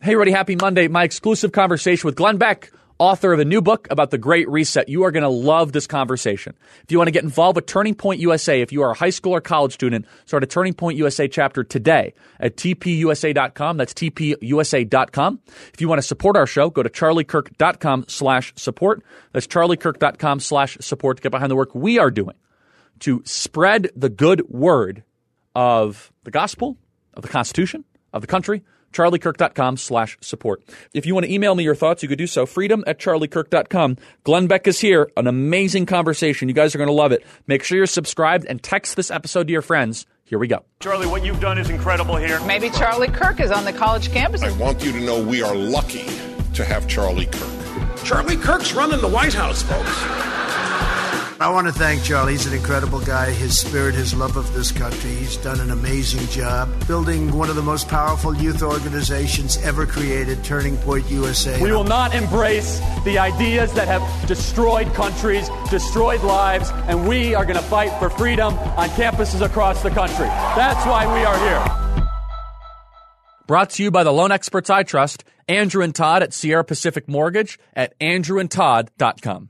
Hey, everybody. Happy Monday. My exclusive conversation with Glenn Beck, author of a new book about the Great Reset. You are going to love this conversation. If you want to get involved with Turning Point USA, if you are a high school or college student, start a Turning Point USA chapter today at tpusa.com. That's tpusa.com. If you want to support our show, go to charliekirk.com/support. That's charliekirk.com/support to get behind the work we are doing to spread the good word of the gospel, of the Constitution, of the country. charliekirk.com/support. If you want to email me your thoughts, you could do so. freedom@charliekirk.com. Glenn Beck is here. An amazing conversation. You guys are going to love it. Make sure you're subscribed and text this episode to your friends. Here we go. Charlie, what you've done is incredible here. Maybe Charlie Kirk is on the college campus. I want you to know we are lucky to have Charlie Kirk. Charlie Kirk's running the White House, folks. I want to thank Charlie. He's an incredible guy. His spirit, his love of this country. He's done an amazing job building one of the most powerful youth organizations ever created, Turning Point USA. We will not embrace the ideas that have destroyed countries, destroyed lives, and we are going to fight for freedom on campuses across the country. That's why we are here. Brought to you by the loan experts I trust, Andrew and Todd at Sierra Pacific Mortgage at andrewandtodd.com.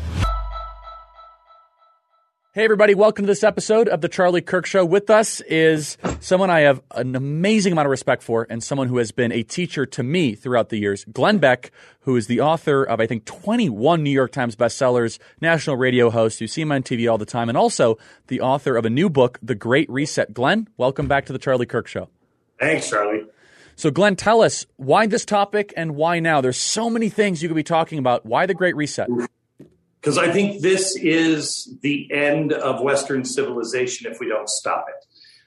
Hey, everybody. Welcome to this episode of The Charlie Kirk Show. With us is someone I have an amazing amount of respect for and someone who has been a teacher to me throughout the years, Glenn Beck, who is the author of, I think, 21 New York Times bestsellers, national radio host. You see him on TV all the time, and also the author of a new book, The Great Reset. Glenn, welcome back to The Charlie Kirk Show. Thanks, Charlie. So, Glenn, tell us why this topic and why now? There's so many things you could be talking about. Why The Great Reset? Because I think this is the end of Western civilization if we don't stop it.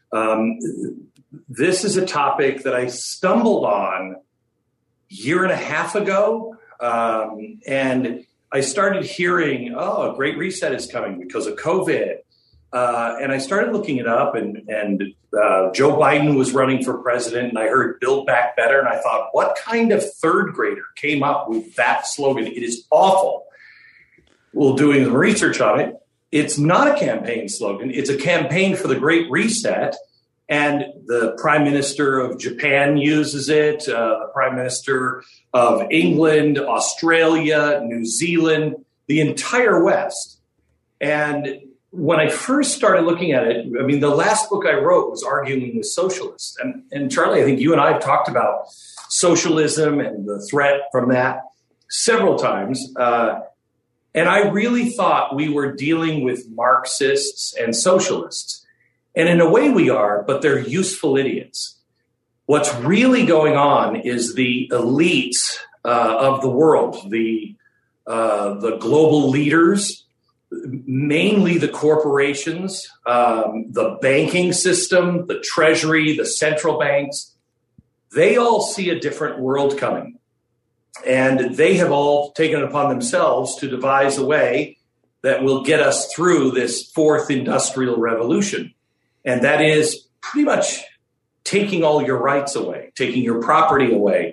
This is a topic that I stumbled on a year and a half ago, and I started hearing, a Great Reset is coming because of COVID. And I started looking it up, and Joe Biden was running for president, and I heard Build Back Better, and I thought, what kind of third grader came up with that slogan? It is awful. Well, doing the research on it, it's not a campaign slogan. It's a campaign for the Great Reset. And the Prime Minister of Japan uses it, the Prime Minister of England, Australia, New Zealand, the entire West. And when I first started looking at it, I mean, the last book I wrote was arguing with socialists. And Charlie, I think you and I have talked about socialism and the threat from that several times. And I really thought we were dealing with Marxists and socialists. And in a way we are, but they're useful idiots. What's really going on is the elites of the world, the global leaders, mainly the corporations, the banking system, the treasury, the central banks. They all see a different world coming. And they have all taken it upon themselves to devise a way that will get us through this fourth industrial revolution. And that is pretty much taking all your rights away, taking your property away.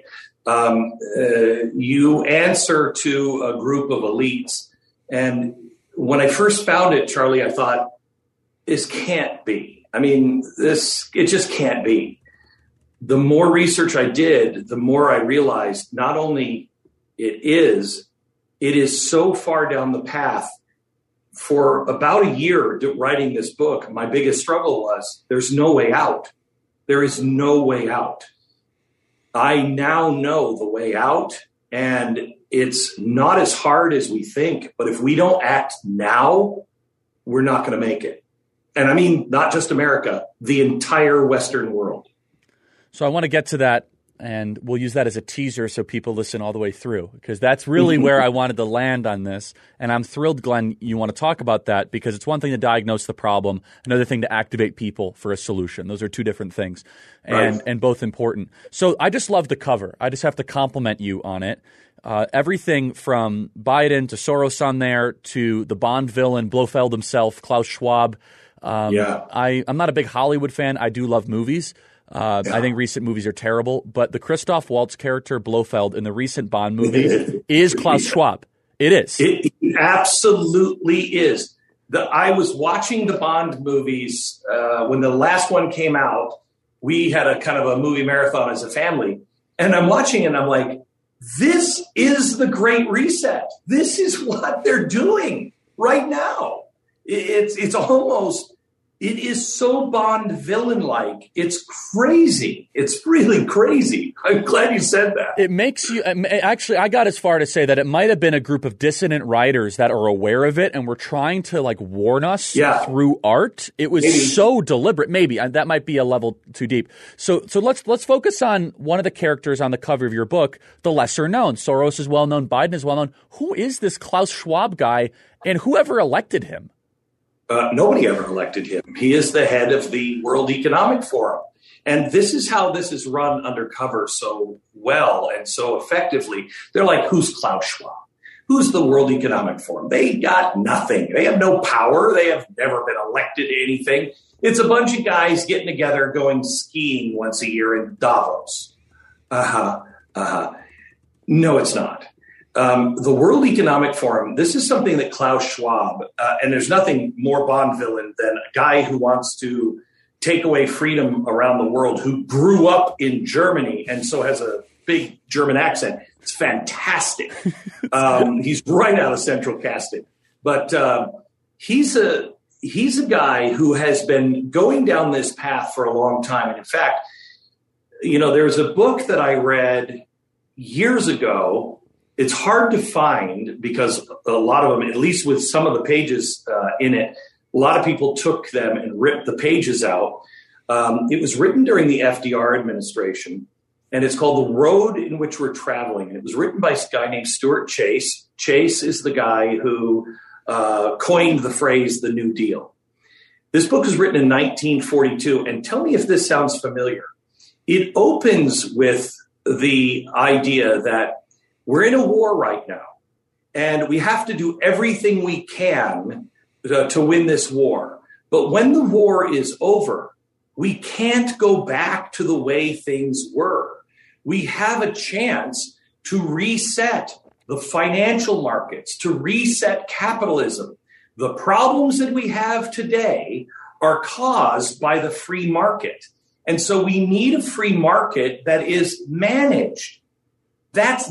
You answer to a group of elites. And when I first found it, Charlie, I thought, this can't be. I mean, it just can't be. The more research I did, the more I realized not only it is so far down the path. For about a year writing this book, my biggest struggle was there's no way out. There is no way out. I now know the way out, and it's not as hard as we think. But if we don't act now, we're not going to make it. And I mean, not just America, the entire Western world. So I want to get to that, and we'll use that as a teaser so people listen all the way through, because that's really where I wanted to land on this. And I'm thrilled, Glenn, you want to talk about that, because it's one thing to diagnose the problem, another thing to activate people for a solution. Those are two different things, and both important. So I just love the cover. I just have to compliment you on it. Everything from Biden to Soros on there to the Bond villain, Blofeld himself, Klaus Schwab. I'm not a big Hollywood fan. I do love movies. I think recent movies are terrible, but the Christoph Waltz character Blofeld in the recent Bond movie is Klaus Schwab. It is. It absolutely is. I was watching the Bond movies when the last one came out. We had a kind of a movie marathon as a family, And I'm watching and I'm like, this is the Great Reset. This is what they're doing right now. It's almost, it is so Bond villain-like. It's crazy. It's really crazy. I'm glad you said that. It makes you actually. I got as far to say that it might have been a group of dissident writers that are aware of it and were trying to like warn us through art. It was so deliberate. Maybe that might be a level too deep. So let's focus on one of the characters on the cover of your book, the lesser known. Soros is well known. Biden is well known. Who is this Klaus Schwab guy, and whoever elected him? Nobody ever elected him. He is the head of the World Economic Forum. And this is how this is run undercover so well and so effectively. They're like, who's Klaus Schwab? Who's the World Economic Forum? They got nothing. They have no power. They have never been elected to anything. It's a bunch of guys getting together, going skiing once a year in Davos. No, it's not. The World Economic Forum, this is something that Klaus Schwab, and there's nothing more Bond villain than a guy who wants to take away freedom around the world, who grew up in Germany and so has a big German accent. It's fantastic. He's right out of central casting. But he's a guy who has been going down this path for a long time. And in fact, there's a book that I read years ago. It's hard to find because a lot of them, at least with some of the pages in it, a lot of people took them and ripped the pages out. It was written during the FDR administration, and it's called The Road in Which We're Traveling. And it was written by a guy named Stuart Chase. Chase is the guy who coined the phrase, the New Deal. This book was written in 1942, and tell me if this sounds familiar. It opens with the idea that we're in a war right now, and we have to do everything we can to win this war. But when the war is over, we can't go back to the way things were. We have a chance to reset the financial markets, to reset capitalism. The problems that we have today are caused by the free market. And so we need a free market that is managed. That's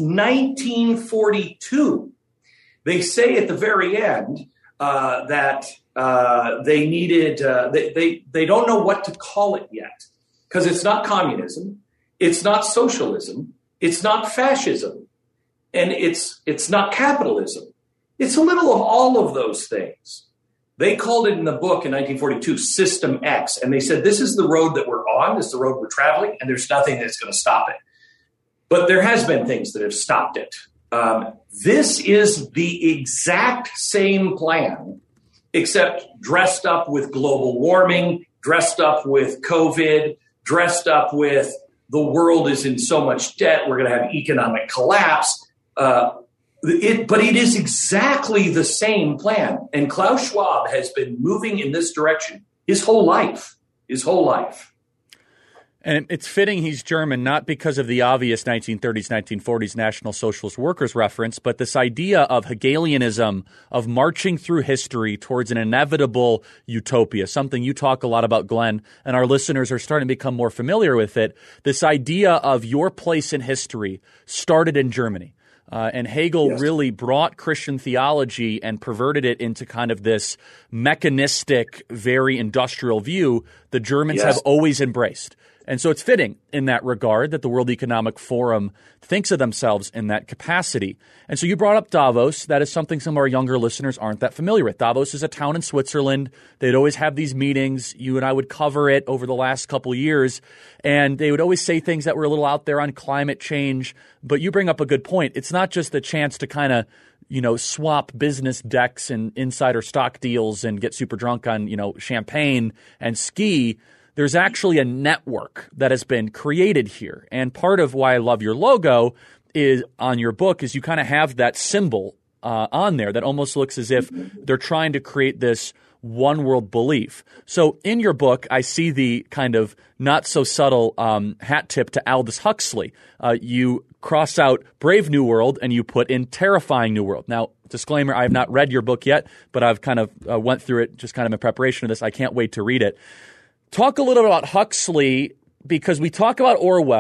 1942. They say at the very end that they needed, they don't know what to call it yet, because it's not communism, it's not socialism, it's not fascism, and it's not capitalism. It's a little of all of those things. They called it in the book in 1942 System X, and they said, this is the road that we're on, this is the road we're traveling, and there's nothing that's going to stop it. But there has been things that have stopped it. This is the exact same plan, except dressed up with global warming, dressed up with COVID, dressed up with the world is in so much debt, we're going to have economic collapse. But it is exactly the same plan. And Klaus Schwab has been moving in this direction his whole life. And it's fitting he's German, not because of the obvious 1930s, 1940s National Socialist Workers reference, but this idea of Hegelianism, of marching through history towards an inevitable utopia, something you talk a lot about, Glenn, and our listeners are starting to become more familiar with it. This idea of your place in history started in Germany. And Hegel really brought Christian theology and perverted it into kind of this mechanistic, very industrial view the Germans have always embraced. And so it's fitting in that regard that the World Economic Forum thinks of themselves in that capacity. And so you brought up Davos. That is something some of our younger listeners aren't that familiar with. Davos is a town in Switzerland. They'd always have these meetings. You and I would cover it over the last couple of years. And they would always say things that were a little out there on climate change. But you bring up a good point. It's not just a chance to kind of, swap business decks and insider stock deals and get super drunk on, champagne and ski. There's actually a network that has been created here. And part of why I love your logo is on your book is you kind of have that symbol on there that almost looks as if they're trying to create this one world belief. So in your book, I see the kind of not so subtle hat tip to Aldous Huxley. You cross out Brave New World and you put in Terrifying New World. Now, disclaimer, I have not read your book yet, but I've kind of went through it just kind of in preparation of this. I can't wait to read it. Talk a little bit about Huxley, because we talk about Orwell,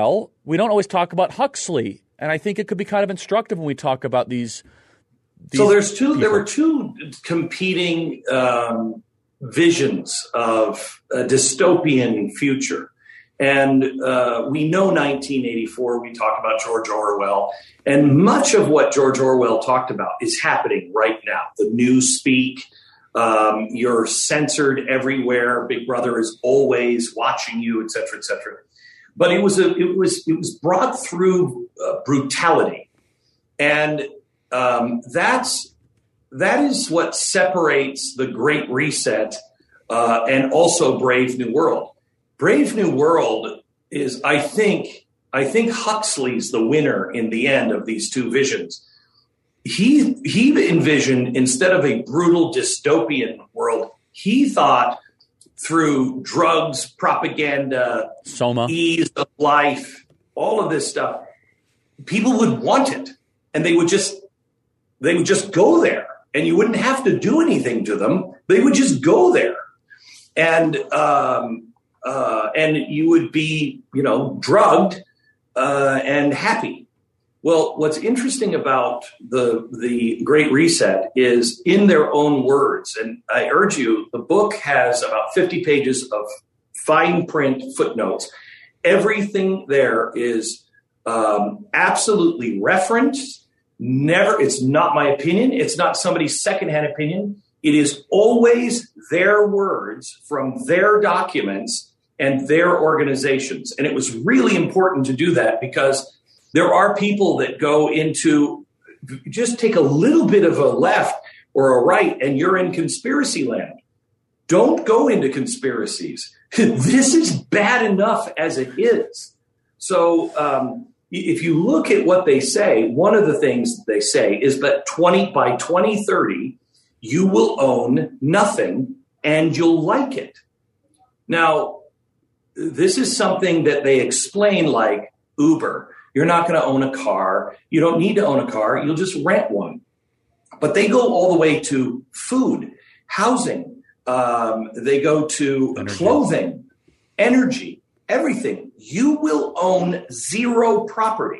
we don't always talk about Huxley, and I think it could be kind of instructive when we talk about these so there were two competing visions of a dystopian future. And we know 1984, we talk about George Orwell, and much of what George Orwell talked about is happening right now. The newspeak, you're censored everywhere. Big Brother is always watching you, et cetera, et cetera. But it was brought through brutality. And that is what separates the Great Reset and also Brave New World. Brave New World is, I think Huxley's the winner in the end of these two visions. He envisioned, instead of a brutal dystopian world, he thought through drugs, propaganda, Soma, ease of life, all of this stuff, people would want it, and they would just go there, and you wouldn't have to do anything to them. They would just go there, and you would be, drugged and happy. Well, what's interesting about the Great Reset is, in their own words, and I urge you, the book has about 50 pages of fine print footnotes. Everything there is absolutely referenced. It's not my opinion. It's not somebody's secondhand opinion. It is always their words from their documents and their organizations. And it was really important to do that, because there are people that go into, just take a little bit of a left or a right and you're in conspiracy land. Don't go into conspiracies. This is bad enough as it is. So if you look at what they say, one of the things they say is that by 2030, you will own nothing and you'll like it. Now, this is something that they explain like Uber. You're not going to own a car. You don't need to own a car. You'll just rent one. But they go all the way to food, housing. They go to clothing, energy, everything. You will own zero property.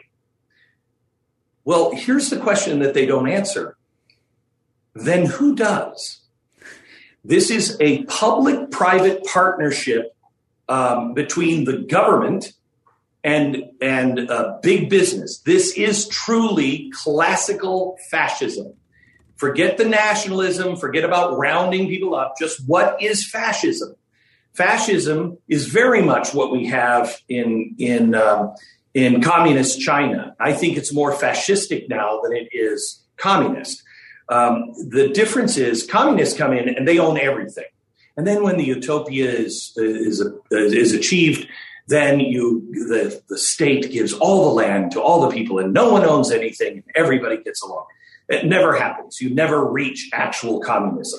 Well, here's the question that they don't answer. Then who does? This is a public-private partnership between the government and big business. This is truly classical fascism. Forget the nationalism, forget about rounding people up. Just what is fascism? Fascism is very much what we have in communist China. I think it's more fascistic now than it is communist. The difference is communists come in and they own everything. And then when the utopia is achieved, then the state gives all the land to all the people and no one owns anything and everybody gets along. It never happens. You never reach actual communism.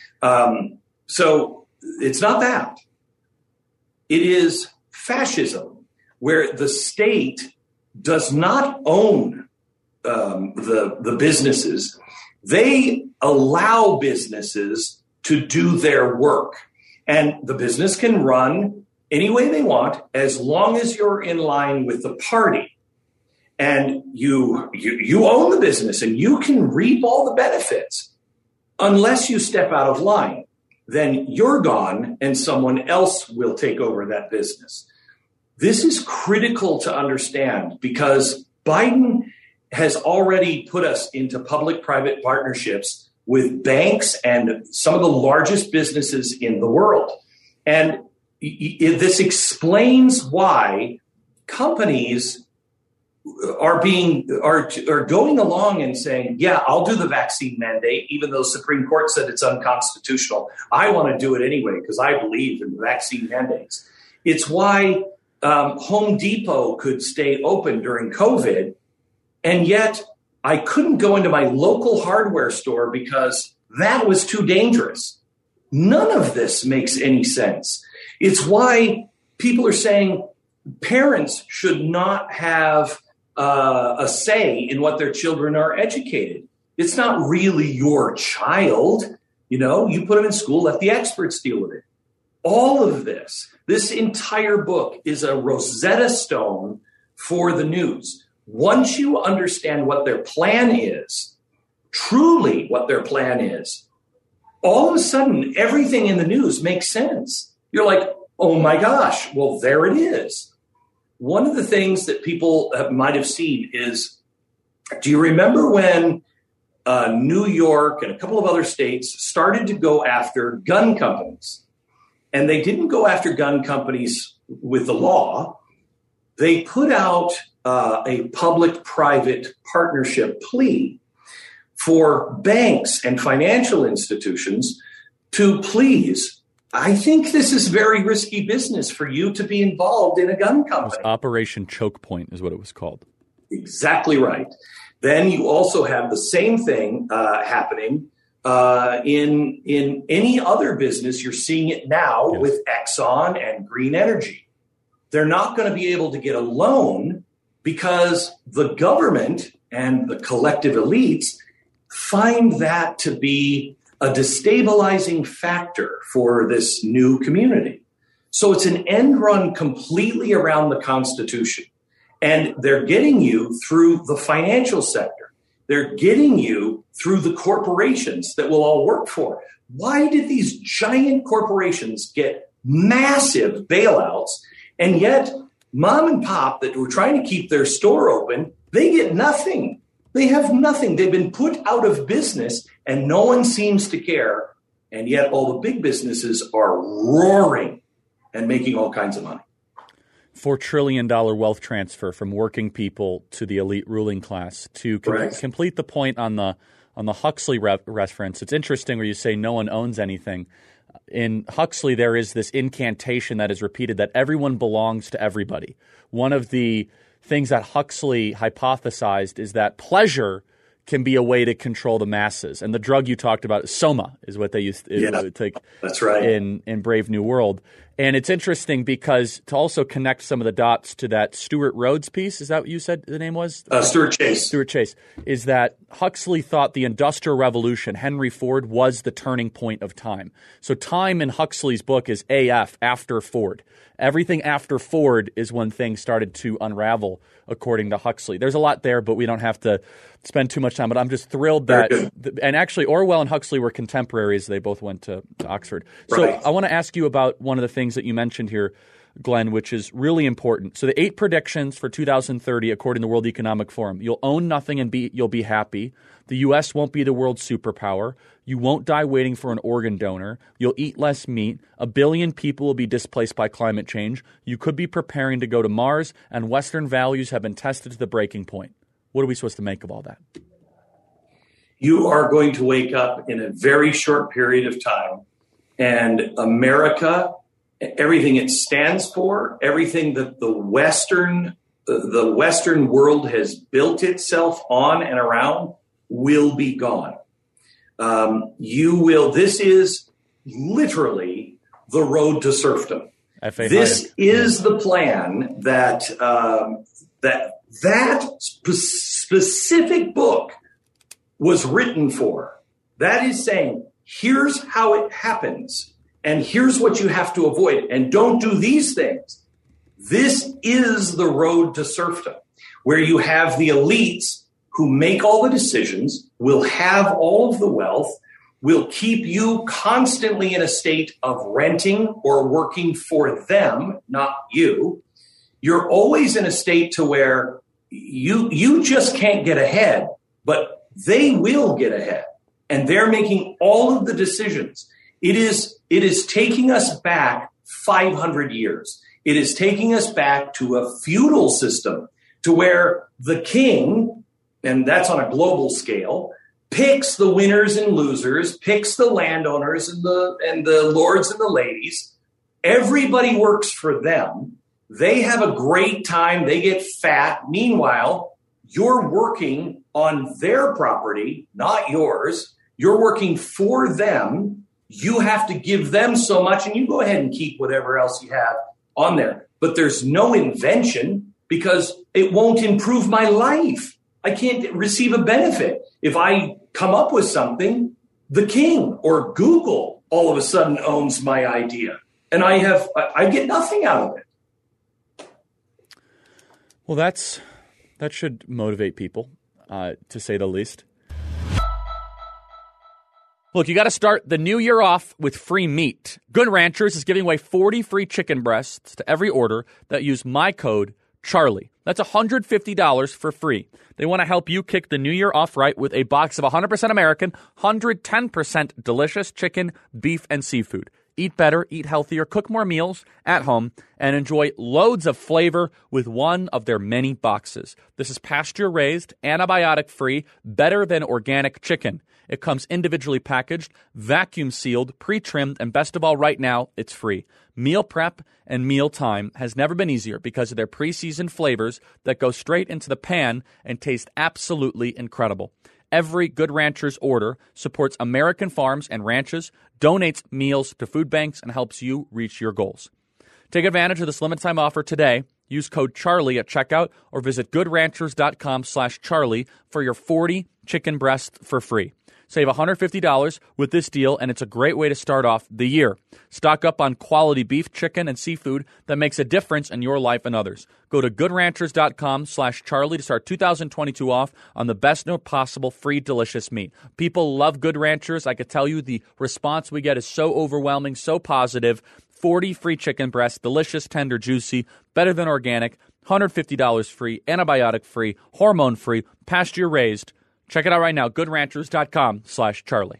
So it's not that. It is fascism, where the state does not own the businesses. They allow businesses to do their work. And the business can run any way they want as long as you're in line with the party. And you own the business and you can reap all the benefits. Unless you step out of line, then you're gone and someone else will take over that business. This is critical to understand, because Biden has already put us into public-private partnerships with banks and some of the largest businesses in the world. And this explains why companies are going along and saying, yeah, I'll do the vaccine mandate, even though Supreme Court said it's unconstitutional. I want to do it anyway because I believe in the vaccine mandates. It's why Home Depot could stay open during COVID, and yet I couldn't go into my local hardware store because that was too dangerous. None of this makes any sense. It's why people are saying parents should not have a say in what their children are educated. It's not really your child. You put them in school, let the experts deal with it. All of this entire book is a Rosetta Stone for the news. Once you understand what their plan is, truly what their plan is, all of a sudden, everything in the news makes sense. You're like, oh my gosh, well, there it is. One of the things that people might have seen is, do you remember when New York and a couple of other states started to go after gun companies? And they didn't go after gun companies with the law. They put out a public-private partnership plea for banks and financial institutions to please, I think this is very risky business for you to be involved in a gun company. Operation Choke Point is what it was called. Exactly right. Then you also have the same thing happening in any other business. You're seeing it now with Exxon and Green Energy. They're not going to be able to get a loan because the government and the collective elites find that to be a destabilizing factor for this new community. So it's an end run completely around the Constitution. And they're getting you through the financial sector. They're getting you through the corporations that we'll all work for. Why did these giant corporations get massive bailouts, and yet mom and pop that were trying to keep their store open, they get nothing? They have nothing. They've been put out of business and no one seems to care. And yet all the big businesses are roaring and making all kinds of money. $4 trillion wealth transfer from working people to the elite ruling class. To complete the point on the Huxley reference, it's interesting where you say no one owns anything. In Huxley, there is this incantation that is repeated that everyone belongs to everybody. One of the things that Huxley hypothesized is that pleasure can be a way to control the masses. And the drug you talked about, Soma, is what they used to take. That's right. In Brave New World. And it's interesting because to also connect some of the dots to that Stuart Rhodes piece, is that what you said the name was? Stuart Chase. Stuart Chase, is that Huxley thought the Industrial Revolution, Henry Ford, was the turning point of time. So time in Huxley's book is AF, after Ford. Everything after Ford is when things started to unravel, according to Huxley. There's a lot there, but we don't have to spend too much time. But I'm just thrilled that – and actually Orwell and Huxley were contemporaries. They both went to Oxford. Right. So I want to ask you about one of the things that you mentioned here, Glenn, which is really important. So the 8 predictions for 2030, according to the World Economic Forum: you'll own nothing and you'll be happy. The U.S. won't be the world's superpower. You won't die waiting for an organ donor. You'll eat less meat. 1 billion people will be displaced by climate change. You could be preparing to go to Mars, and Western values have been tested to the breaking point. What are we supposed to make of all that? You are going to wake up in a very short period of time, and America, everything it stands for, everything that the Western world has built itself on and around, will be gone. This is literally the road to serfdom. This is the plan that specific book was written for. That is saying, here's how it happens, and here's what you have to avoid, and don't do these things. This is the road to serfdom, where you have the elites who make all the decisions, will have all of the wealth, will keep you constantly in a state of renting or working for them, not you. You're always in a state to where you just can't get ahead, but they will get ahead. And they're making all of the decisions. It is taking us back 500 years. It is taking us back to a feudal system, to where the king, and that's on a global scale, picks the winners and losers, picks the landowners and the lords and the ladies. Everybody works for them. They have a great time. They get fat. Meanwhile, you're working on their property, not yours. You're working for them. You have to give them so much, and you go ahead and keep whatever else you have on there. But there's no invention because it won't improve my life. I can't receive a benefit. If I come up with something, the king or Google all of a sudden owns my idea, and I get nothing out of it. Well, that should motivate people, to say the least. Look, you got to start the new year off with free meat. Good Ranchers is giving away 40 free chicken breasts to every order that use my code Charlie. That's $150 for free. They want to help you kick the new year off right with a box of 100% American, 110% delicious chicken, beef, and seafood. Eat better, eat healthier, cook more meals at home, and enjoy loads of flavor with one of their many boxes. This is pasture-raised, antibiotic-free, better than organic chicken. It comes individually packaged, vacuum-sealed, pre-trimmed, and best of all, right now, it's free. Meal prep and meal time has never been easier because of their pre-seasoned flavors that go straight into the pan and taste absolutely incredible. Every Good Ranchers order supports American farms and ranches, donates meals to food banks, and helps you reach your goals. Take advantage of this limited time offer today. Use code Charlie at checkout or visit goodranchers.com/Charlie for your 40 chicken breasts for free. Save $150 with this deal, and it's a great way to start off the year. Stock up on quality beef, chicken, and seafood that makes a difference in your life and others. Go to goodranchers.com/Charlie to start 2022 off on the best note possible, free, delicious meat. People love Good Ranchers. I could tell you the response we get is so overwhelming, so positive. 40 free chicken breasts, delicious, tender, juicy, better than organic, $150 free, antibiotic-free, hormone-free, pasture-raised. Check it out right now, goodranchers.com/Charlie.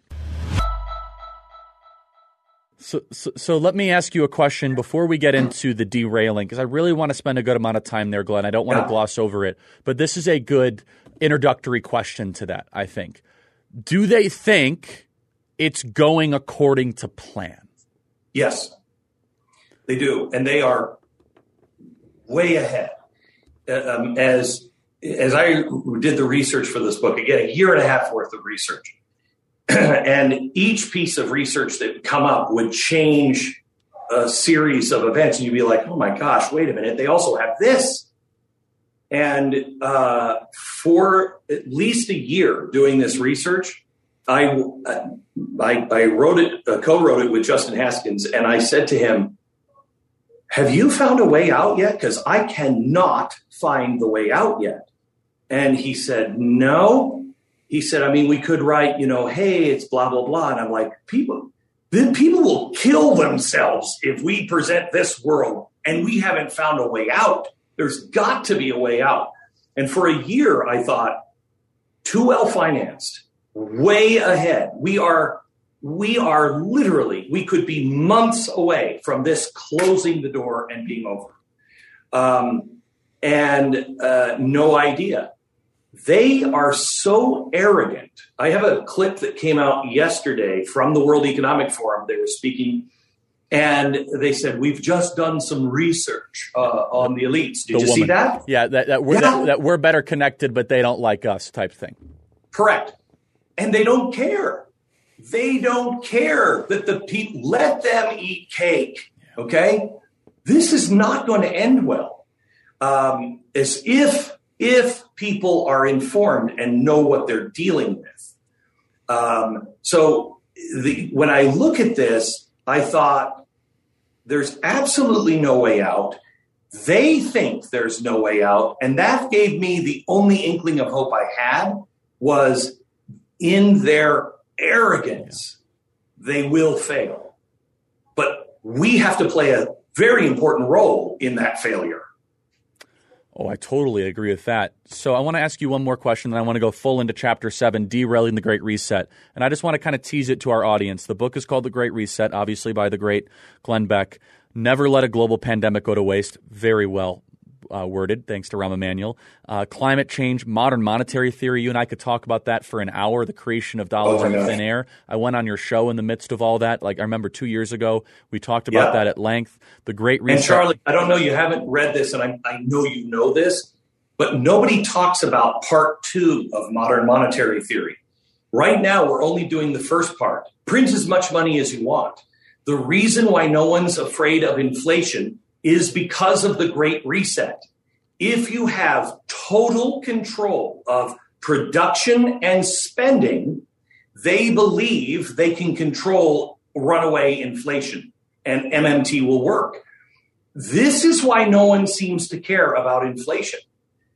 So let me ask you a question before we get into the derailing, because I really want to spend a good amount of time there, Glenn. I don't want to gloss over it. But this is a good introductory question to that, I think. Do they think it's going according to plan? Yes, they do. And they are way ahead. As I did the research for this book, again, a year and a half worth of research, and each piece of research that would come up would change a series of events. And you'd be like, oh my gosh, wait a minute. They also have this. And for at least a year doing this research, I wrote it, co-wrote it with Justin Haskins. And I said to him, have you found a way out yet? Because I cannot find the way out yet. And he said, no. He said, I mean, we could write, hey, it's blah, blah, blah. And I'm like, people will kill themselves if we present this world and we haven't found a way out. There's got to be a way out. And for a year, I thought, too well financed, way ahead. We are literally, we could be months away from this closing the door and being over. No idea. They are so arrogant. I have a clip that came out yesterday from the World Economic Forum. They were speaking, and they said, we've just done some research on the elites. Did you see that? Yeah, that we're better connected, but they don't like us type thing. Correct. And they don't care. They don't care that the people, let them eat cake, okay? This is not going to end well. As if people are informed and know what they're dealing with. When I look at this, I thought there's absolutely no way out. They think there's no way out. And that gave me the only inkling of hope I had was in their arrogance, they will fail. But we have to play a very important role in that failure. Oh, I totally agree with that. So I want to ask you one more question, then I want to go full into Chapter 7, Derailing the Great Reset. And I just want to kind of tease it to our audience. The book is called The Great Reset, obviously by the great Glenn Beck. Never let a global pandemic go to waste. Very well worded, thanks to Rahm Emanuel. Climate change, modern monetary theory. You and I could talk about that for an hour, the creation of dollars in thin air. I went on your show in the midst of all that. Like I remember 2 years ago, we talked about that at length. The Great Reset. And Charlie, I don't know, you haven't read this, and I know you know this, but nobody talks about part 2 of modern monetary theory. Right now, we're only doing the first part. Print as much money as you want. The reason why no one's afraid of inflation is because of the Great Reset. If you have total control of production and spending, they believe they can control runaway inflation, and MMT will work. This is why no one seems to care about inflation.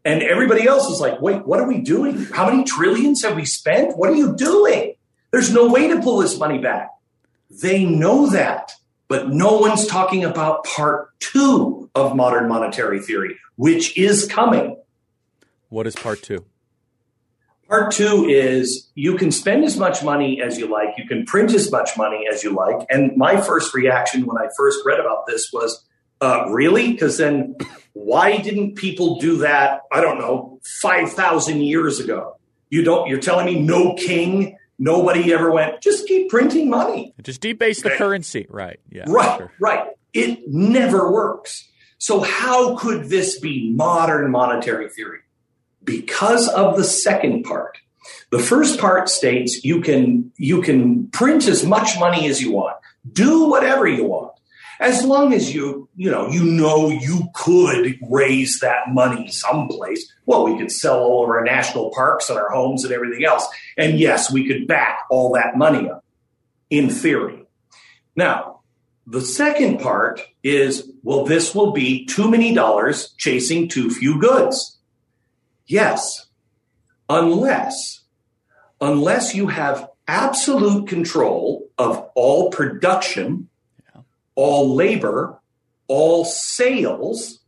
And everybody else is like, wait, what are we doing? How many trillions have we spent? What are you doing? There's no way to pull this money back. They know that, but no one's talking about part 2 of modern monetary theory, which is coming. What is part 2? Part 2 is you can spend as much money as you like. You can print as much money as you like. And my first reaction when I first read about this was, really? Because then why didn't people do that, I don't know, 5,000 years ago? You're telling me no king, nobody ever went, just keep printing money. Just debase the currency. Right. Yeah. Right. Sure. Right. It never works. So how could this be modern monetary theory? Because of the second part. The first part states you can print as much money as you want, do whatever you want, as long as you know you could raise that money someplace. Well, we could sell all of our national parks and our homes and everything else, and yes, we could back all that money up, in theory. Now, the second part is, well, this will be too many dollars chasing too few goods. Yes, unless you have absolute control of all production, all labor, all sales,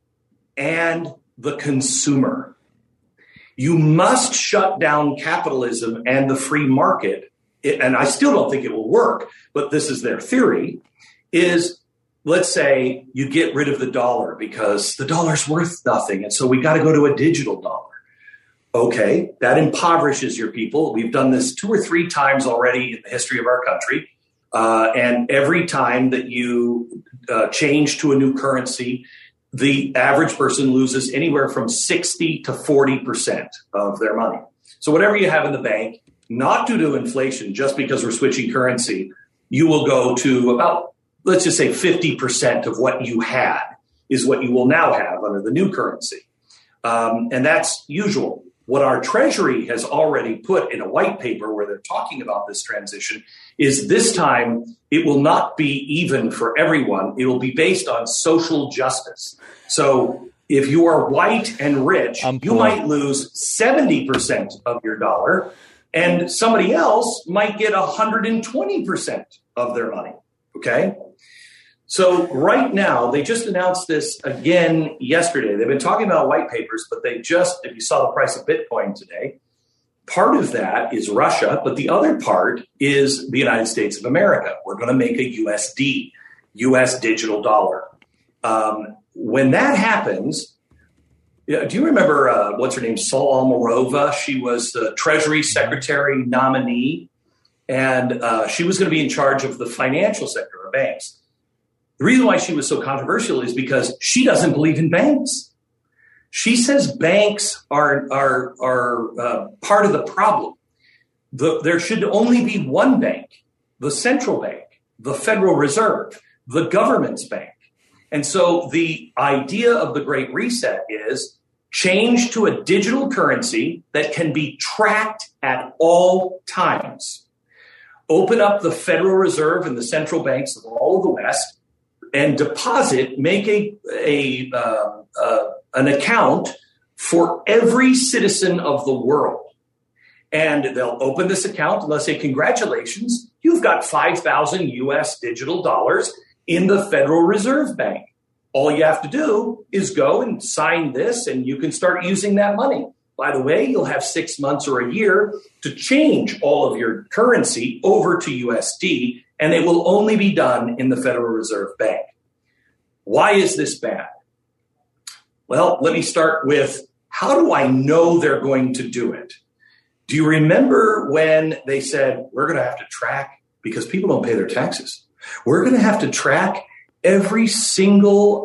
and the consumer. You must shut down capitalism and the free market, and I still don't think it will work, but this is their theory, is let's say you get rid of the dollar because the dollar's worth nothing. And so we got to go to a digital dollar. Okay, that impoverishes your people. We've done this 2 or 3 times already in the history of our country. And every time that you change to a new currency, the average person loses anywhere from 60 to 40% of their money. So whatever you have in the bank, not due to inflation, just because we're switching currency, you will go to about, let's just say 50% of what you had is what you will now have under the new currency. And that's usual. What our Treasury has already put in a white paper where they're talking about this transition is this time it will not be even for everyone. It will be based on social justice. So if you are white and rich, you might lose 70% of your dollar, and somebody else might get 120% of their money. Okay? So right now, they just announced this again yesterday. They've been talking about white papers, but they just, if you saw the price of Bitcoin today, part of that is Russia, but the other part is the United States of America. We're going to make a USD, US digital dollar. When that happens, do you remember, what's her name, Saul Almarova? She was the Treasury Secretary nominee, and she was going to be in charge of the financial sector of banks. The reason why she was so controversial is because she doesn't believe in banks. She says banks are part of the problem. There should only be one bank, the central bank, the Federal Reserve, the government's bank. And so the idea of the Great Reset is change to a digital currency that can be tracked at all times. Open up the Federal Reserve and the central banks of all of the West, and deposit, make an account for every citizen of the world. And they'll open this account and they'll say, congratulations, you've got 5,000 US digital dollars in the Federal Reserve Bank. All you have to do is go and sign this and you can start using that money. By the way, you'll have 6 months or a year to change all of your currency over to USD, and it will only be done in the Federal Reserve Bank. Why is this bad? Well, let me start with, how do I know they're going to do it? Do you remember when they said, we're going to have to track, because people don't pay their taxes, we're going to have to track every single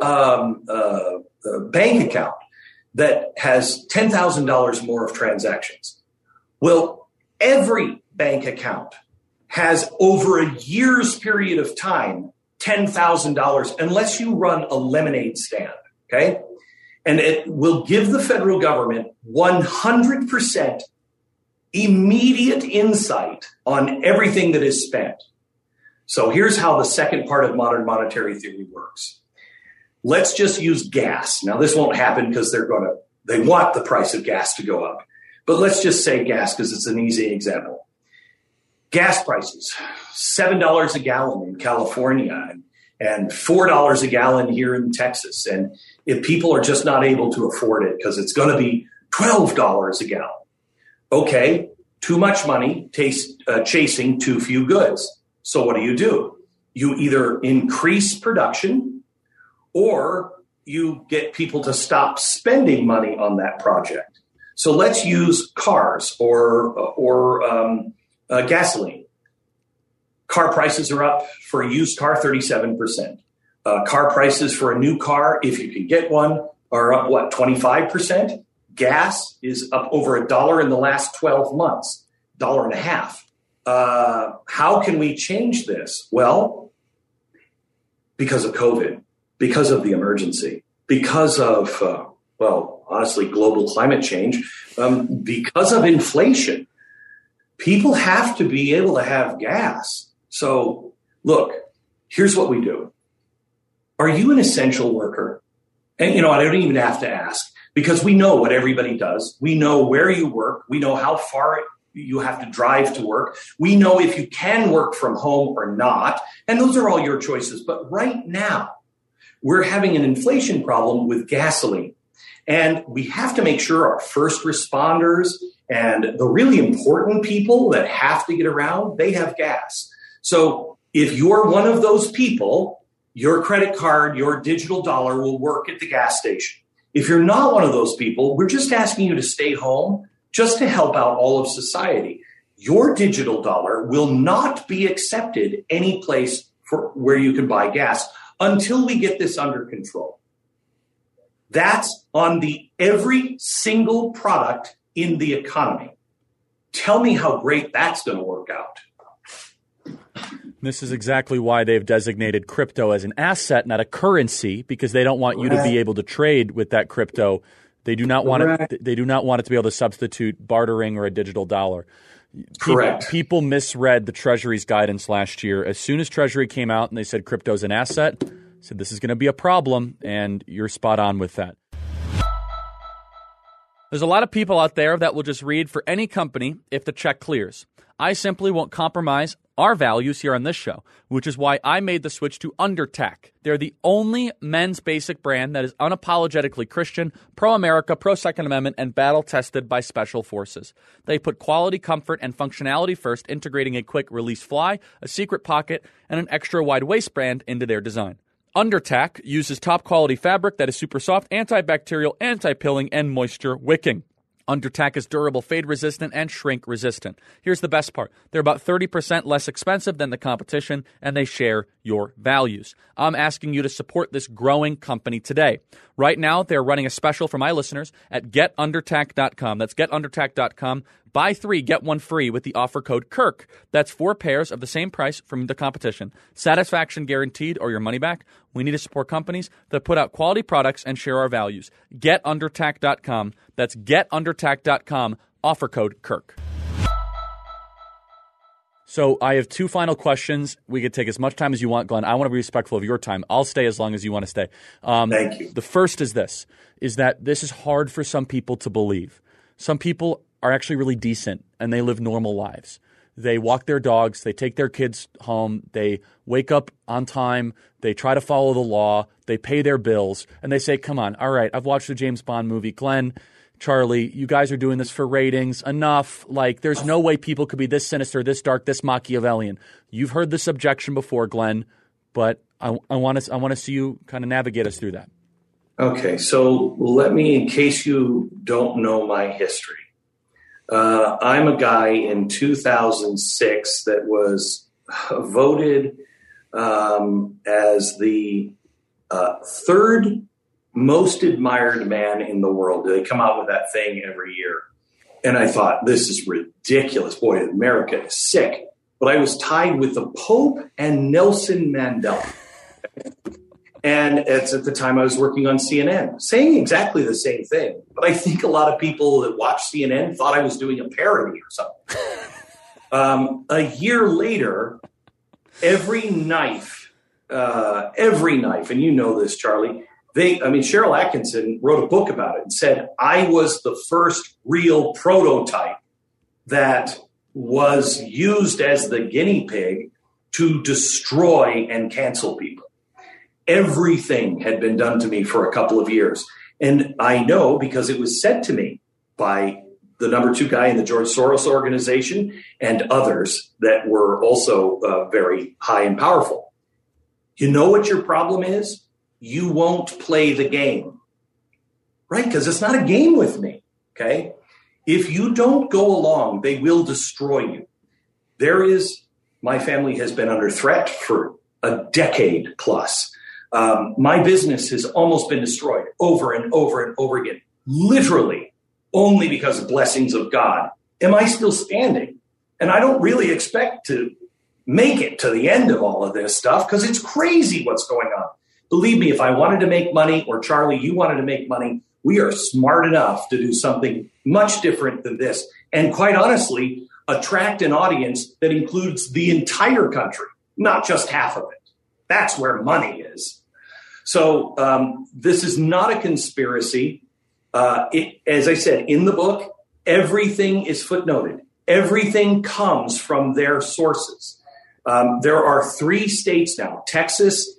bank account that has $10,000 more of transactions? Well, every bank account has over a year's period of time, $10,000, unless you run a lemonade stand, okay? And it will give the federal government 100% immediate insight on everything that is spent. So here's how the second part of modern monetary theory works. Let's just use gas. Now, this won't happen because they're going to They want the price of gas to go up. But let's just say gas because it's an easy example. Gas prices, $7 a gallon in California and $4 a gallon here in Texas. And if people are just not able to afford it because it's going to be $12 a gallon. Okay, too much money chasing too few goods. So what do? You either increase production or you get people to stop spending money on that project. So let's use cars or gasoline. Car prices are up for a used car 37%. Car prices for a new car, if you can get one, are up, 25%? Gas is up over $1 in the last 12 months, $1.50. How can we change this? Well, because of COVID, because of the emergency, because of, honestly, global climate change, because of inflation. People have to be able to have gas. So, look, here's what we do. Are you an essential worker? And, I don't even have to ask because we know what everybody does. We know where you work. We know how far you have to drive to work. We know if you can work from home or not. And those are all your choices. But right now, we're having an inflation problem with gasoline. And we have to make sure our first responders and the really important people that have to get around, they have gas. So if you're one of those people, your credit card, your digital dollar will work at the gas station. If you're not one of those people, we're just asking you to stay home just to help out all of society. Your digital dollar will not be accepted any place for where you can buy gas until we get this under control. That's on every single product in the economy. Tell me how great that's going to work out. This is exactly why they've designated crypto as an asset, not a currency, because they don't want you to be able to trade with that crypto. They do not want it. They do not want it to be able to substitute bartering or a digital dollar. Correct. People misread the Treasury's guidance last year. As soon as Treasury came out and they said crypto is an asset, said this is going to be a problem, and you're spot on with that. There's a lot of people out there that will just read for any company if the check clears. I simply won't compromise our values here on this show, which is why I made the switch to Undertac. They're the only men's basic brand that is unapologetically Christian, pro-America, pro-Second Amendment, and battle-tested by special forces. They put quality, comfort, and functionality first, integrating a quick-release fly, a secret pocket, and an extra-wide waistband into their design. Undertac uses top-quality fabric that is super soft, antibacterial, anti-pilling, and moisture-wicking. Undertac is durable, fade-resistant, and shrink-resistant. Here's the best part. They're about 30% less expensive than the competition, and they share your values. I'm asking you to support this growing company today. Right now, they're running a special for my listeners at getundertac.com. That's getundertac.com. Buy 3, get 1 free with the offer code KIRK. That's 4 pairs of the same price from the competition. Satisfaction guaranteed or your money back. We need to support companies that put out quality products and share our values. Getundertac.com. That's getundertac.com. Offer code KIRK. So I have 2 final questions. We could take as much time as you want, Glenn. I want to be respectful of your time. I'll stay as long as you want to stay. Thank you. The first is this, is that this is hard for some people to believe. Some people are actually really decent and they live normal lives. They walk their dogs, they take their kids home, they wake up on time, they try to follow the law, they pay their bills, and they say, come on, all right, I've watched the James Bond movie. Glenn, Charlie, you guys are doing this for ratings. Enough. Like, there's no way people could be this sinister, this dark, this Machiavellian. You've heard this objection before, Glenn, but I want to see you kind of navigate us through that. Okay, so let me, in case you don't know my history, I'm a guy in 2006 that was voted as the third most admired man in the world. They come out with that thing every year. And I thought, this is ridiculous. Boy, America is sick. But I was tied with the Pope and Nelson Mandela. And it's at the time I was working on CNN, saying exactly the same thing. But I think a lot of people that watch CNN thought I was doing a parody or something. A year later, every knife, and you know this, Charlie, Cheryl Atkinson wrote a book about it and said, I was the first real prototype that was used as the guinea pig to destroy and cancel people. Everything had been done to me for a couple of years. And I know because it was said to me by the number 2 guy in the George Soros organization and others that were also very high and powerful. You know what your problem is? You won't play the game, right? Because it's not a game with me, okay? If you don't go along, they will destroy you. My family has been under threat for a decade plus. My business has almost been destroyed over and over and over again, literally only because of blessings of God. Am I still standing? And I don't really expect to make it to the end of all of this stuff because it's crazy what's going on. Believe me, if I wanted to make money, or Charlie, you wanted to make money, we are smart enough to do something much different than this. And quite honestly, attract an audience that includes the entire country, not just half of it. That's where money is. So this is not a conspiracy. As I said, in the book, everything is footnoted. Everything comes from their sources. There are 3 states now, Texas,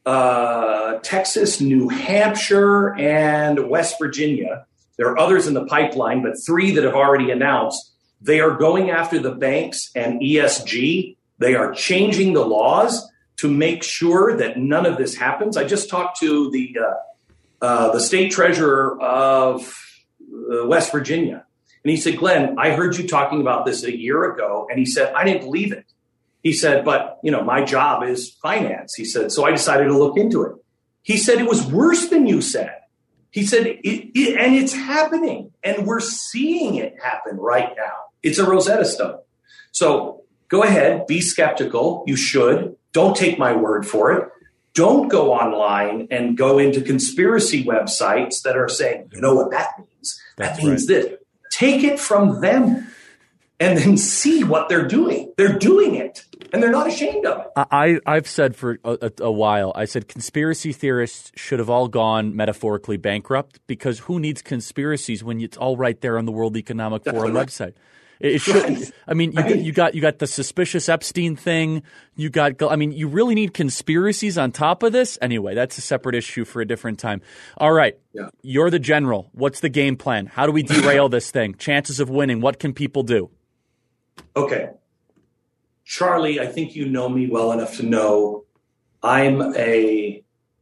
New Hampshire, and West Virginia. There are others in the pipeline, but 3 that have already announced. They are going after the banks and ESG. They are changing the laws to make sure that none of this happens. I just talked to the state treasurer of West Virginia, and he said, Glenn, I heard you talking about this a year ago. And he said, I didn't believe it. He said, but, my job is finance. He said, so I decided to look into it. He said, it was worse than you said. He said, and it's happening, and we're seeing it happen right now. It's a Rosetta Stone. So go ahead, be skeptical. You should. Don't take my word for it. Don't go online and go into conspiracy websites that are saying, you know what that means? That means this. Take it from them and then see what they're doing. They're doing it, and they're not ashamed of it. I've said for a while, I said conspiracy theorists should have all gone metaphorically bankrupt, because who needs conspiracies when it's all right there on the World Economic Forum website? It should. I mean, you got the suspicious Epstein thing. You really need conspiracies on top of this. Anyway, that's a separate issue for a different time. All right. Yeah. You're the general. What's the game plan? How do we derail this thing? Chances of winning. What can people do? Okay. Charlie, I think you know me well enough to know I'm a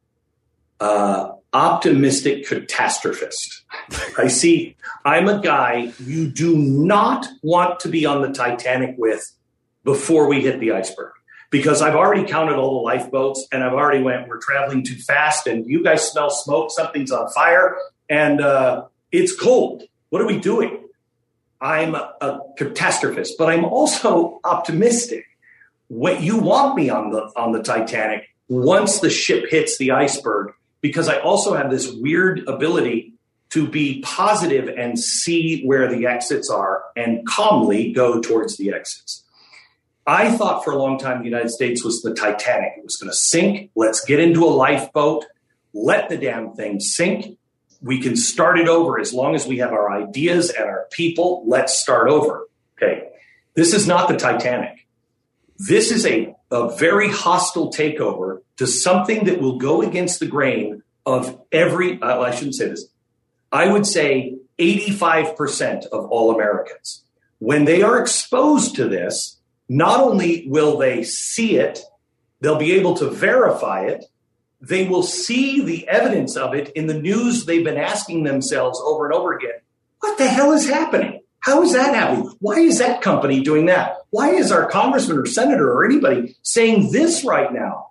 optimistic catastrophist. I'm a guy you do not want to be on the Titanic with before we hit the iceberg, because I've already counted all the lifeboats, and I've already we're traveling too fast, and you guys smell smoke, something's on fire, and it's cold. What are we doing? I'm a catastrophist, but I'm also optimistic. When you want me on the Titanic once the ship hits the iceberg, because I also have this weird ability to be positive and see where the exits are and calmly go towards the exits. I thought for a long time the United States was the Titanic. It was going to sink. Let's get into a lifeboat. Let the damn thing sink. We can start it over as long as we have our ideas and our people. Let's start over. Okay. This is not the Titanic. This is a very hostile takeover to something that will go against the grain of I shouldn't say this. I would say 85% of all Americans. When they are exposed to this, not only will they see it, they'll be able to verify it. They will see the evidence of it in the news. They've been asking themselves over and over again, what the hell is happening? How is that happening? Why is that company doing that? Why is our congressman or senator or anybody saying this right now?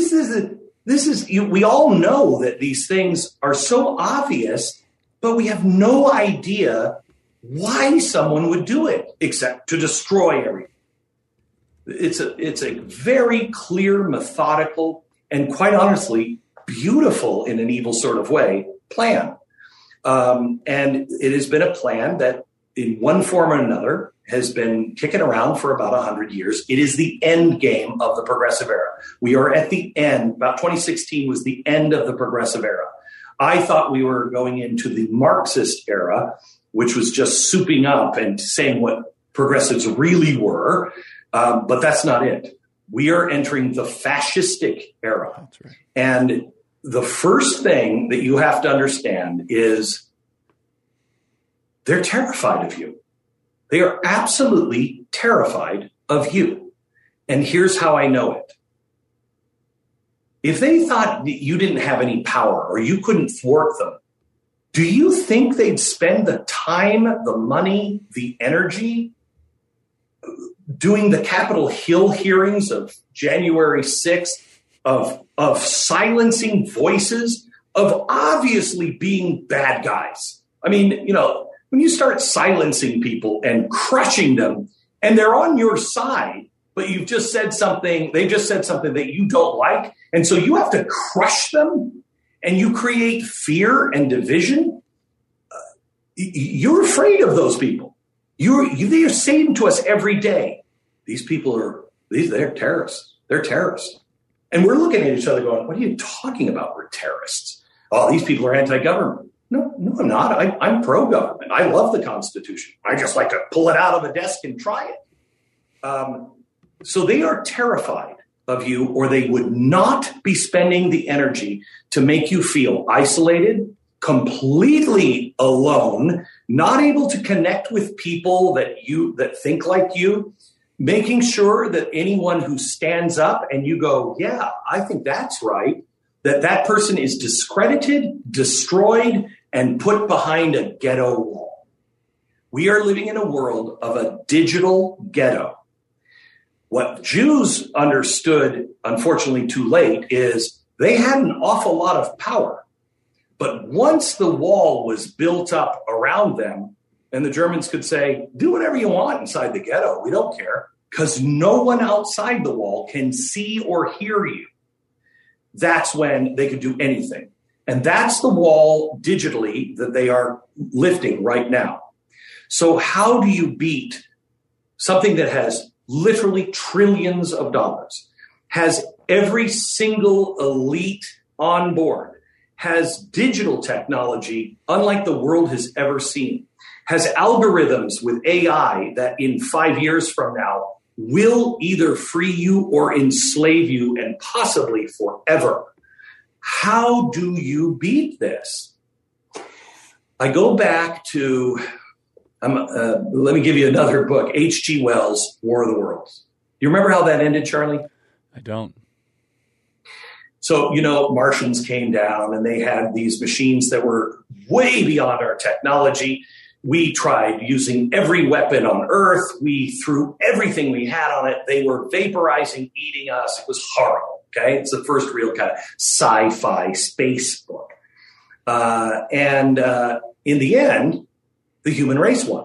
We all know that these things are so obvious, but we have no idea why someone would do it except to destroy everything. It's a very clear, methodical, and quite honestly, beautiful in an evil sort of way plan. And it has been a plan that in one form or another has been kicking around for about 100 years. It is the end game of the progressive era. We are at the end. About 2016 was the end of the progressive era. I thought we were going into the Marxist era, which was just souping up and saying what progressives really were. But that's not it. We are entering the fascistic era. That's right. And the first thing that you have to understand is they're terrified of you. They are absolutely terrified of you. And here's how I know it. If they thought that you didn't have any power or you couldn't thwart them, do you think they'd spend the time, the money, the energy doing the Capitol Hill hearings of January 6th, of silencing voices, of obviously being bad guys? I mean, when you start silencing people and crushing them and they're on your side, but you've just said something, they just said something that you don't like, and so you have to crush them and you create fear and division, you're afraid of those people. They are saying to us every day, these people they're terrorists. They're terrorists. And we're looking at each other going, what are you talking about? We're terrorists. Oh, these people are anti-government. No, I'm not. I'm pro-government. I love the Constitution. I just like to pull it out of a desk and try it. So they are terrified of you, or they would not be spending the energy to make you feel isolated, completely alone, not able to connect with people that think like you, making sure that anyone who stands up and you go, yeah, I think that's right, that person is discredited, destroyed, and put behind a ghetto wall. We are living in a world of a digital ghetto. What Jews understood, unfortunately too late, is they had an awful lot of power. But once the wall was built up around them, and the Germans could say, do whatever you want inside the ghetto, we don't care, because no one outside the wall can see or hear you. That's when they could do anything. And that's the wall digitally that they are lifting right now. So how do you beat something that has literally trillions of dollars, has every single elite on board, has digital technology unlike the world has ever seen, has algorithms with AI that in 5 years from now will either free you or enslave you, and possibly forever? How do you beat this? I go back to, let me give you another book, H.G. Wells' War of the Worlds. You remember how that ended, Charlie? I don't. So, Martians came down and they had these machines that were way beyond our technology. We tried using every weapon on Earth. We threw everything we had on it. They were vaporizing, eating us. It was horrible. Okay. It's the first real kind of sci-fi space book. And in the end, the human race won.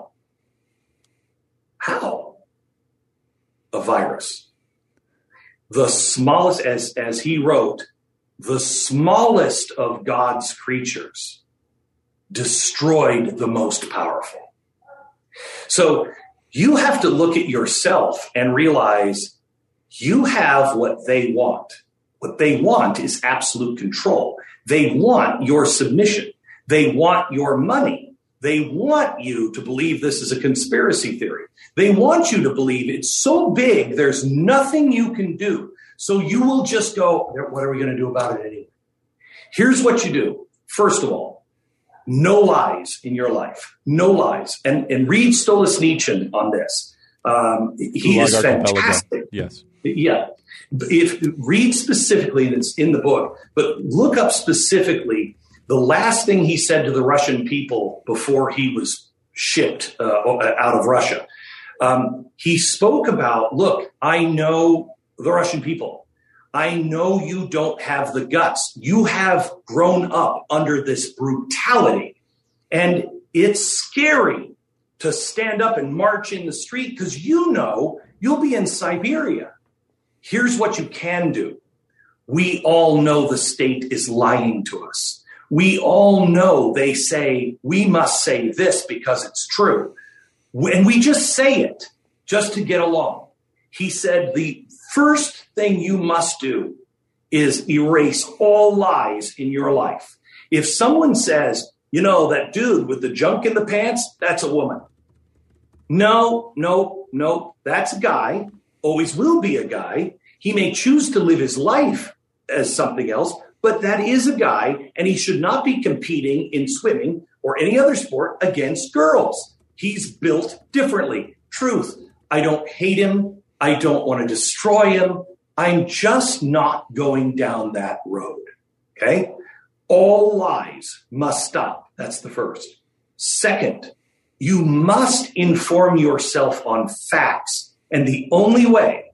How? A virus. The smallest, as he wrote, the smallest of God's creatures destroyed the most powerful. So you have to look at yourself and realize you have what they want. What they want is absolute control. They want your submission. They want your money. They want you to believe this is a conspiracy theory. They want you to believe it's so big, there's nothing you can do. So you will just go, what are we going to do about it anyway? Here's what you do. First of all, no lies in your life. No lies. And read Stolesnichen on this. He is fantastic. Yes. Yeah. Read specifically, and it's in the book, but look up specifically the last thing he said to the Russian people before he was shipped out of Russia. He spoke about, look, I know the Russian people. I know you don't have the guts. You have grown up under this brutality, and it's scary to stand up and march in the street because you'll be in Siberia. Here's what you can do. We all know the state is lying to us. We all know they say we must say this because it's true. And we just say it just to get along. He said the first thing you must do is erase all lies in your life. If someone says, that dude with the junk in the pants, that's a woman. No, that's a guy, always will be a guy. He may choose to live his life as something else, but that is a guy, and he should not be competing in swimming or any other sport against girls. He's built differently. Truth, I don't hate him. I don't want to destroy him. I'm just not going down that road, okay? All lies must stop. That's the first. Second, you must inform yourself on facts. And the only way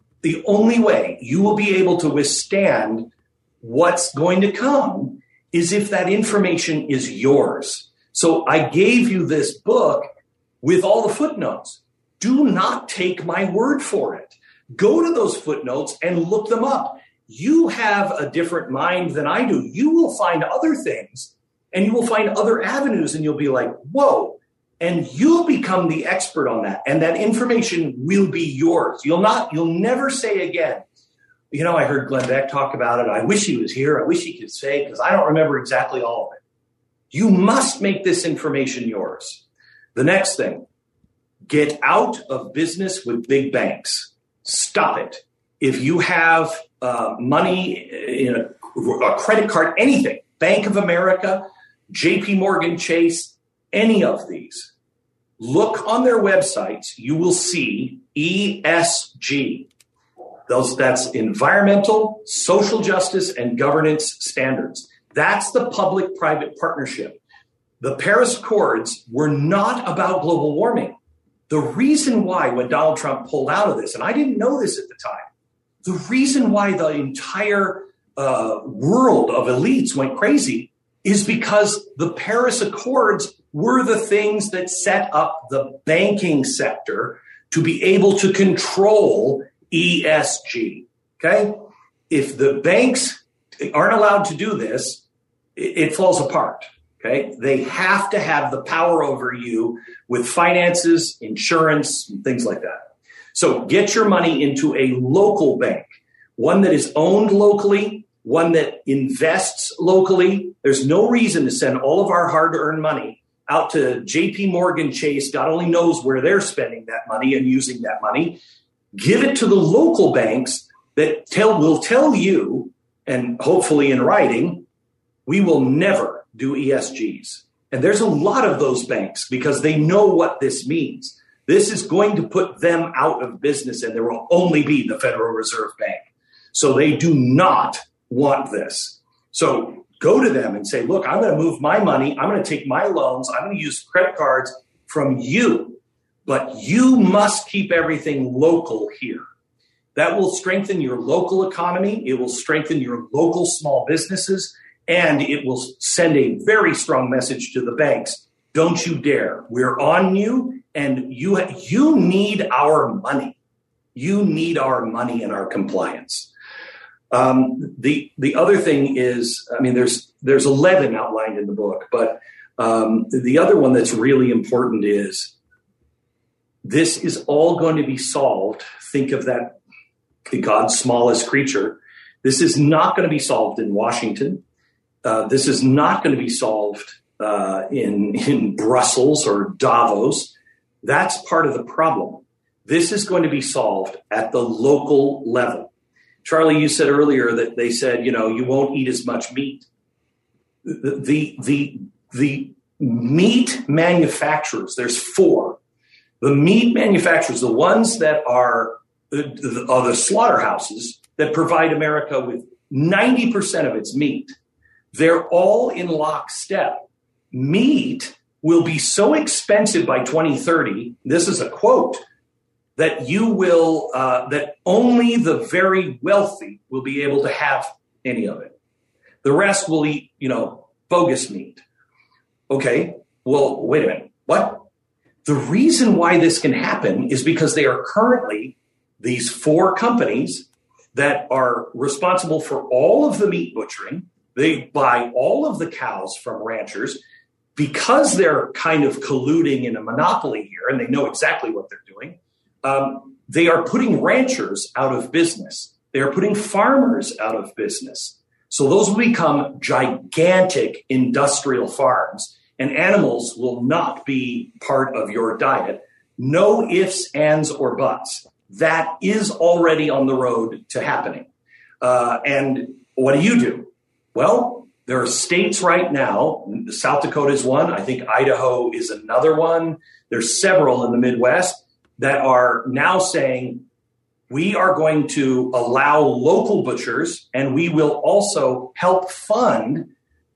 you will be able to withstand what's going to come is if that information is yours. So I gave you this book with all the footnotes. Do not take my word for it. Go to those footnotes and look them up. You have a different mind than I do. You will find other things and you will find other avenues and you'll be like, whoa. And you'll become the expert on that. And that information will be yours. You'll never say again, I heard Glenn Beck talk about it. I wish he was here. I wish he could say, because I don't remember exactly all of it. You must make this information yours. The next thing, get out of business with big banks. Stop it. If you have money in a credit card, anything, Bank of America, JP Morgan Chase, any of these, look on their websites. You will see ESG. That's environmental, social justice, and governance standards. That's the public-private partnership. The Paris Accords were not about global warming. The reason why, when Donald Trump pulled out of this, and I didn't know this at the time, the reason why the entire world of elites went crazy is because the Paris Accords were the things that set up the banking sector to be able to control ESG. Okay? If the banks aren't allowed to do this, it falls apart. Okay? They have to have the power over you with finances, insurance, and things like that. So get your money into a local bank, one that is owned locally, one that invests locally. There's no reason to send all of our hard-earned money out to JP Morgan Chase. God only knows where they're spending that money and using that money. Give it to the local banks that will tell you, and hopefully in writing, we will never do ESGs. And there's a lot of those banks because they know what this means. This is going to put them out of business, and there will only be the Federal Reserve Bank. So they do not want this. So go to them and say, look, I'm going to move my money. I'm going to take my loans. I'm going to use credit cards from you. But you must keep everything local here. That will strengthen your local economy. It will strengthen your local small businesses. And it will send a very strong message to the banks. Don't you dare. We're on you, and you need our money. You need our money and our compliance. The other thing is, there's 11 outlined in the book, but the other one that's really important is this is all going to be solved. Think of that, God's smallest creature. This is not going to be solved in Washington. This is not going to be solved in Brussels or Davos. That's part of the problem. This is going to be solved at the local level. Charlie, you said earlier that they said, you won't eat as much meat. The meat manufacturers, there's 4. The meat manufacturers, the ones that are the slaughterhouses that provide America with 90% of its meat, they're all in lockstep. Meat will be so expensive by 2030, this is a quote, that that only the very wealthy will be able to have any of it. The rest will eat, bogus meat. Okay, well, wait a minute. What? The reason why this can happen is because they are currently these 4 companies that are responsible for all of the meat butchering. They buy all of the cows from ranchers because they're kind of colluding in a monopoly here, and they know exactly what they're doing. They are putting ranchers out of business. They are putting farmers out of business. So those will become gigantic industrial farms, and animals will not be part of your diet. No ifs, ands, or buts. That is already on the road to happening. And what do? Well, there are states right now. South Dakota is one. I think Idaho is another one. There's several in the Midwest that are now saying, we are going to allow local butchers, and we will also help fund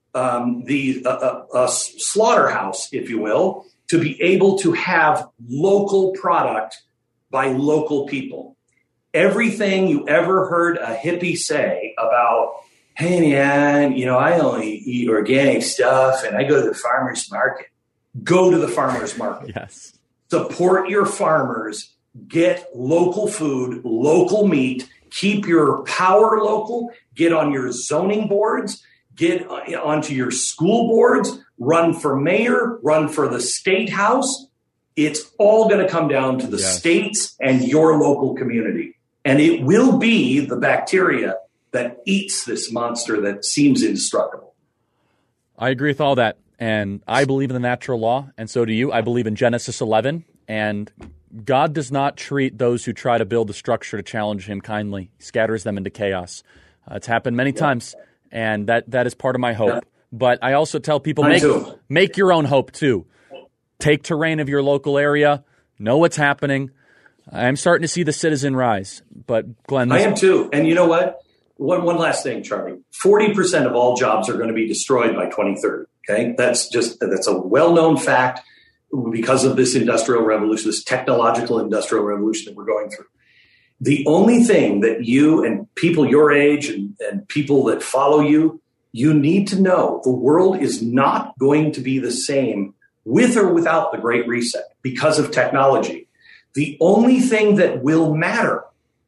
the slaughterhouse, if you will, to be able to have local product by local people. Everything you ever heard a hippie say about, hey, man, I only eat organic stuff and I go to the farmer's market. Go to the farmer's market. Yes. Support your farmers. Get local food, local meat. Keep your power local. Get on your zoning boards. Get onto your school boards. Run for mayor. Run for the state house. It's all going to come down to the states and your local community. And it will be the bacteria that eats this monster that seems indestructible. I agree with all that. And I believe in the natural law, and so do you. I believe in Genesis 11, and God does not treat those who try to build a structure to challenge him kindly. He scatters them into chaos. It's happened many times, and that is part of my hope. But I also tell people, make your own hope too. Take terrain of your local area. Know what's happening. I'm starting to see the citizen rise. But Glenn, I am too. And you know what? One last thing, Charlie. 40% of all jobs are going to be destroyed by 2030. Okay, that's a well-known fact because of this industrial revolution, this technological industrial revolution that we're going through. The only thing that you and people your age and people that follow you need to know, the world is not going to be the same with or without the Great Reset because of technology. The only thing that will matter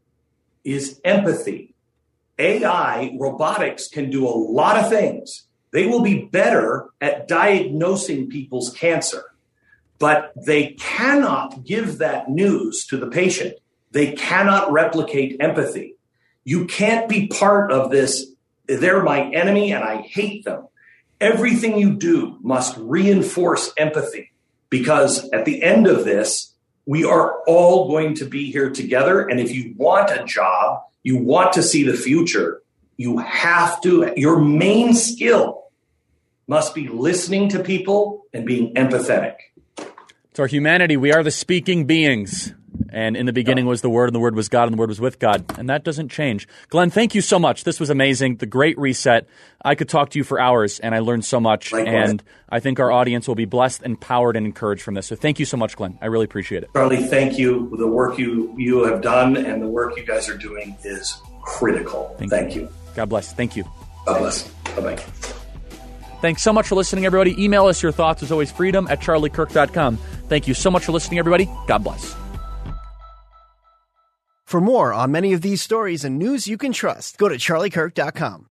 is empathy. AI, robotics can do a lot of things. They will be better at diagnosing people's cancer, but they cannot give that news to the patient. They cannot replicate empathy. You can't be part of this. They're my enemy and I hate them. Everything you do must reinforce empathy, because at the end of this, we are all going to be here together. And if you want a job, you want to see the future, you have to, your main skill must be listening to people and being empathetic. It's our humanity. We are the speaking beings. And in the beginning was the Word, and the Word was God, and the Word was with God. And that doesn't change. Glenn, thank you so much. This was amazing. The Great Reset. I could talk to you for hours, and I learned so much. Likewise. And I think our audience will be blessed, empowered, and encouraged from this. So thank you so much, Glenn. I really appreciate it. Charlie, thank you. The work you have done and the work you guys are doing is critical. Thank you. God bless. Thank you. God bless. Bye-bye. Thanks so much for listening, everybody. Email us your thoughts, as always, freedom@charliekirk.com. Thank you so much for listening, everybody. God bless. For more on many of these stories and news you can trust, go to charliekirk.com.